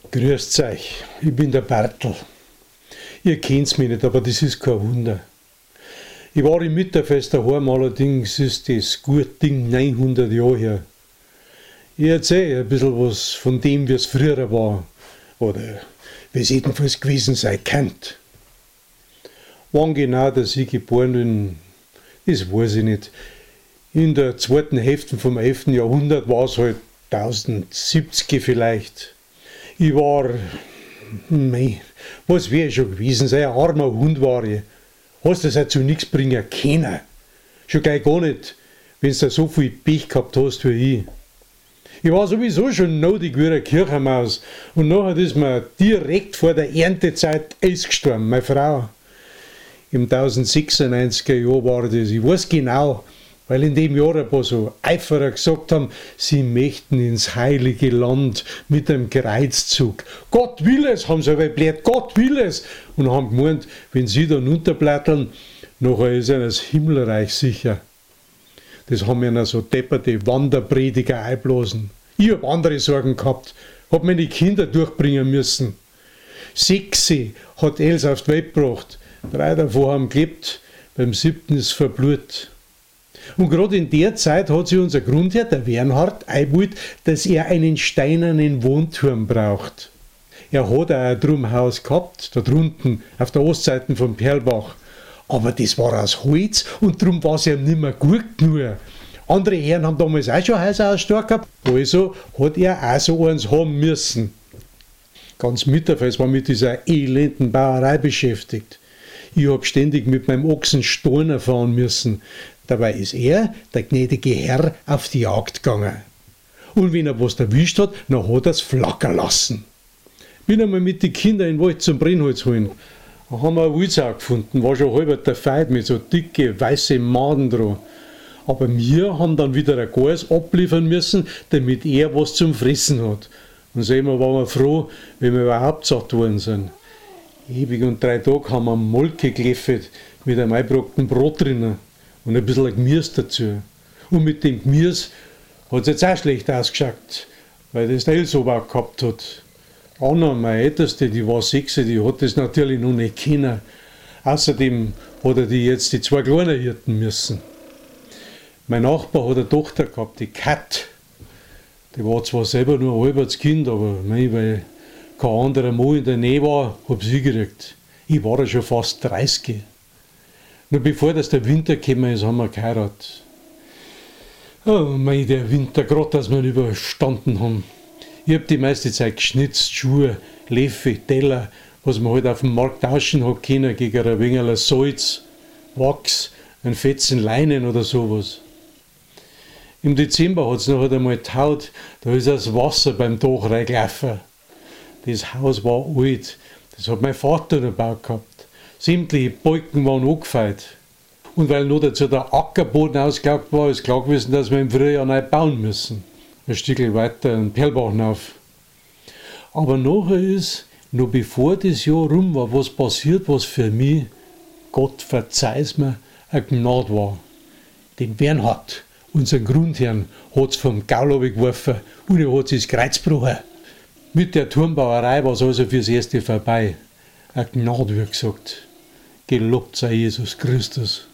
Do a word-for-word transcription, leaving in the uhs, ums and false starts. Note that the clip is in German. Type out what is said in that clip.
Grüßt euch, ich bin der Bertel. Ihr kennt's mich nicht, aber das ist kein Wunder. Ich war im Mitterfest daheim, allerdings ist das gut Ding neunhundert Jahre her. Ich erzähle ein bisschen was von dem, wie es früher war. Oder wie es jedenfalls gewesen sein könnte. Wann genau, dass ich geboren bin, das weiß ich nicht. In der zweiten Hälfte vom elften Jahrhundert war es halt tausendsiebzig vielleicht. Ich war, mei, was wäre ich schon gewesen sein, ein armer Hund war ich. Hast das auch zu nichts bringen können. Schon gleich gar nicht, wenn du so viel Pech gehabt hast wie ich. Ich war sowieso schon nodig wie eine Kirchenmaus und nachher ist mir direkt vor der Erntezeit ausgestorben, meine Frau. Im tausendsechsundneunziger Jahr war das, ich weiß genau, weil in dem Jahr ein paar so Eiferer gesagt haben, sie möchten ins heilige Land mit einem Kreuzzug. Gott will es, haben sie aber erklärt, Gott will es. Und haben gemeint, wenn sie dann unterblättern, nachher ist ihnen das Himmelreich sicher. Das haben ihnen so depperte Wanderprediger einblasen. Ich hab andere Sorgen gehabt, hab meine Kinder durchbringen müssen. Sechse hat Els auf die Welt gebracht, drei davon haben gelebt, beim siebten ist verblutet. Und gerade in der Zeit hat sich unser Grundherr, der Wernhard, eingewollt, dass er einen steinernen Wohnturm braucht. Er hat auch ein Drumhaus gehabt, da drunten, auf der Ostseite vom Perlbach. Aber das war aus Holz und darum war es ihm nicht mehr gut genug. Andere Herren haben damals auch schon Häuser aus Stahl gehabt, also hat er auch so eins haben müssen. Ganz Mitterfels war mit dieser elenden Bauerei beschäftigt. Ich hab ständig mit meinem Ochsen Steiner fahren müssen. Dabei ist er, der gnädige Herr, auf die Jagd gegangen. Und wenn er was erwischt hat, dann hat er's flackern lassen. Bin einmal mit den Kindern in den Wald zum Brennholz holen. Da haben wir eine Wildsau gefunden, war schon halb der Feit mit so dicke, weiße Maden dran. Aber wir haben dann wieder ein Gas abliefern müssen, damit er was zum Fressen hat. Und sehen wir, waren wir froh, wenn wir überhaupt satt worden sind. Ewig und drei Tage haben wir Molke geliefert mit einem eingebrachten Brot drinnen und ein bisschen Gemüse dazu. Und mit dem Gemüse hat es jetzt auch schlecht ausgeschaut, weil das der Elsober gehabt hat. Anna, meine Älteste, die war sechs, die hat das natürlich noch nicht kennen. Außerdem hat er die jetzt die zwei Kleinen hirten müssen. Mein Nachbar hat eine Tochter gehabt, die Kat. Die war zwar selber nur ein halbes Kind, aber mei, weil kein anderer Mann in der Nähe war, hab sie gekriegt. Ich war ja schon fast dreißig. Nur bevor das der Winter gekommen ist, haben wir geheiratet. Oh mei, der Winter, gerade dass wir ihn überstanden haben. Ich hab die meiste Zeit geschnitzt, Schuhe, Löffel, Teller, was man halt auf dem Markt tauschen hat können, gegen ein wenig Salz, Wachs, ein Fetzen Leinen oder sowas. Im Dezember hat es noch einmal getaut, da ist das Wasser beim Dach reingelaufen. Das Haus war alt, das hat mein Vater noch gebaut gehabt. Sämtliche Balken waren angefeuert. Und weil noch dazu der Ackerboden ausgelaugt war, ist klar gewesen, dass wir im Frühjahr neu bauen müssen. Ein Stückchen weiter, einen Perlbach hinauf. Aber nachher ist, noch bevor das Jahr rum war, was passiert, was für mich, Gott verzeih's mir, eine Gnade war. Den Bernhard, unseren Grundherrn, hat's vom Gaul runtergeworfen und er hat sich das Kreuz gebrochen. Mit der Turmbauerei war es also fürs Erste vorbei. Eine Gnade, wie gesagt. Gelobt sei Jesus Christus.